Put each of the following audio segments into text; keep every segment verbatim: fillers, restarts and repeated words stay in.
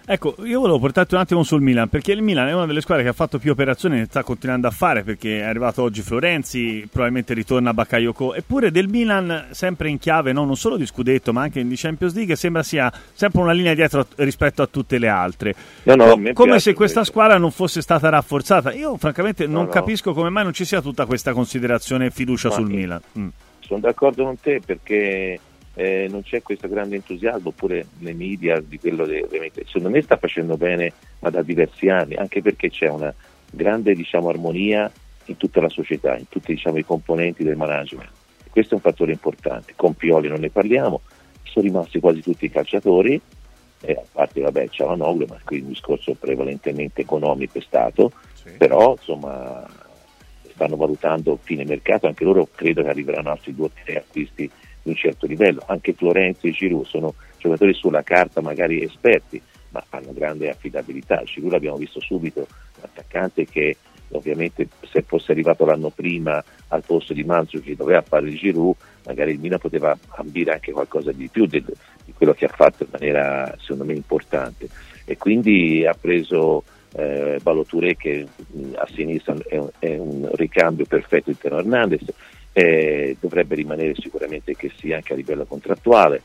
Ecco, io volevo portarti un attimo sul Milan, perché il Milan è una delle squadre che ha fatto più operazioni e sta continuando a fare, perché è arrivato oggi Florenzi, probabilmente ritorna Bakayoko, eppure del Milan sempre in chiave no, non solo di scudetto ma anche di Champions League sembra sia sempre una linea dietro rispetto a tutte le altre, no, no, Co- come se questa questo. squadra non fosse stata rafforzata. Io francamente non no, capisco come mai non ci sia tutta questa considerazione e fiducia ma sul Milan. Mm. Sono d'accordo con te, perché Eh, non c'è questo grande entusiasmo pure nei media di quello che ovviamente secondo me sta facendo bene ma da diversi anni, anche perché c'è una grande diciamo armonia in tutta la società, in tutti diciamo i componenti del management. Questo è un fattore importante. Con Pioli non ne parliamo, sono rimasti quasi tutti i calciatori, eh, a parte vabbè Çalhanoğlu, ma qui un discorso prevalentemente economico è stato, sì. Però insomma stanno valutando fine mercato, anche loro credo che arriveranno altri due o tre acquisti di un certo livello. Anche Florenzi e Giroud sono giocatori sulla carta magari esperti, ma hanno grande affidabilità. Giroud l'abbiamo visto subito, un attaccante che ovviamente se fosse arrivato l'anno prima al posto di Mandzukic doveva fare il Giroud, magari il Milan poteva ambire anche qualcosa di più di, di quello che ha fatto in maniera secondo me importante, e quindi ha preso eh, Ballo-Touré che mh, a sinistra è un, è un ricambio perfetto di Teo Hernandez. Eh, dovrebbe rimanere sicuramente che sia anche a livello contrattuale,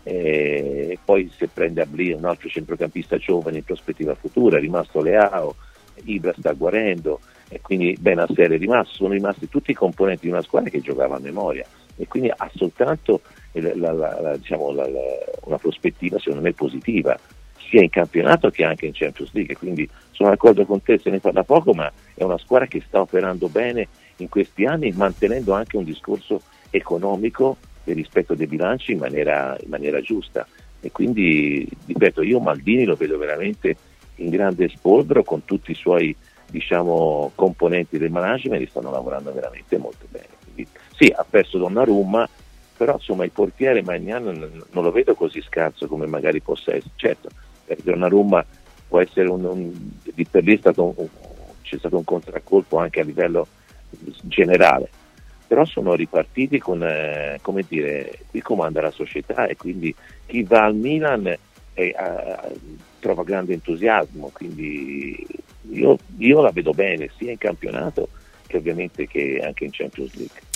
eh, poi se prende Abli un altro centrocampista giovane in prospettiva futura, è rimasto Leao, Ibra sta guarendo e quindi Benasser è rimasto, sono rimasti tutti i componenti di una squadra che giocava a memoria e quindi ha soltanto la, la, la, diciamo, la, la, una prospettiva secondo me positiva sia in campionato che anche in Champions League, quindi sono d'accordo con te, se ne parla poco, ma è una squadra che sta operando bene in questi anni, mantenendo anche un discorso economico del rispetto dei bilanci in maniera, in maniera giusta, e quindi ripeto, io Maldini lo vedo veramente in grande spolvero con tutti i suoi diciamo componenti del management, stanno lavorando veramente molto bene. Quindi, sì, ha perso Donnarumma, però insomma il portiere Maignan non, non lo vedo così scarso come magari possa essere. Certo, perché Donnarumma può essere un, un di per lì è stato un, c'è stato un contraccolpo anche a livello generale, però sono ripartiti con eh, come dire, qui comanda la società e quindi chi va al Milan è, eh, trova grande entusiasmo, quindi io, io la vedo bene sia in campionato che ovviamente che anche in Champions League.